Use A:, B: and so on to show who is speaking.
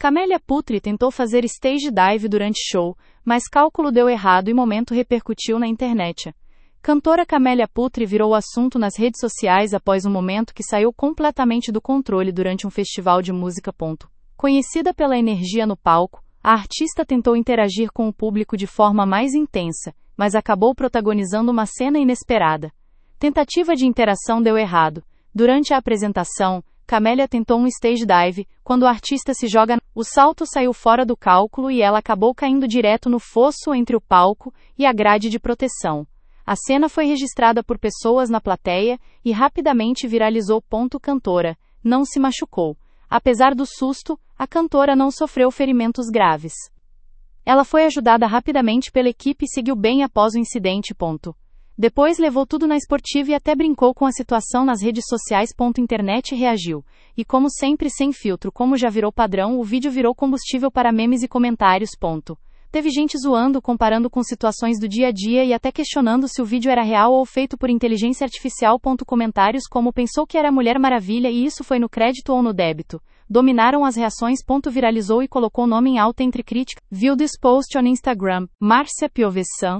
A: Camélia Putri tentou fazer stage dive durante show, mas cálculo deu errado e momento repercutiu na internet. Cantora Camélia Putri virou assunto nas redes sociais após um momento que saiu completamente do controle durante um festival de música. Conhecida pela energia no palco, a artista tentou interagir com o público de forma mais intensa, mas acabou protagonizando uma cena inesperada. Tentativa de interação deu errado. Durante a apresentação, Camélia tentou um stage dive, quando o artista se joga. O salto saiu fora do cálculo e ela acabou caindo direto no fosso entre o palco e a grade de proteção. A cena foi registrada por pessoas na plateia e rapidamente viralizou. Cantora não se machucou. Apesar do susto, a cantora não sofreu ferimentos graves. Ela foi ajudada rapidamente pela equipe e seguiu bem após o incidente. Depois levou tudo na esportiva e até brincou com a situação nas redes sociais. Internet reagiu. E como sempre sem filtro, como já virou padrão, o vídeo virou combustível para memes e comentários. Teve gente zoando, comparando com situações do dia a dia e até questionando se o vídeo era real ou feito por inteligência artificial. Comentários como pensou que era Mulher Maravilha e isso foi no crédito ou no débito. Dominaram as reações. Viralizou e colocou nome em alta entre crítica. Viu this post on Instagram. Márcia Piovesan,